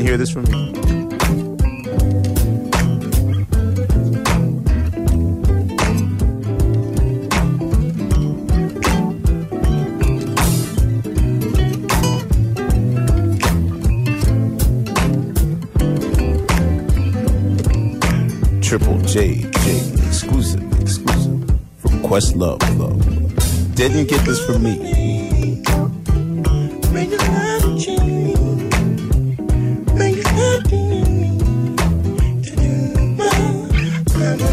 hear this from me. Triple J, exclusive from Questlove. Didn't get this from me.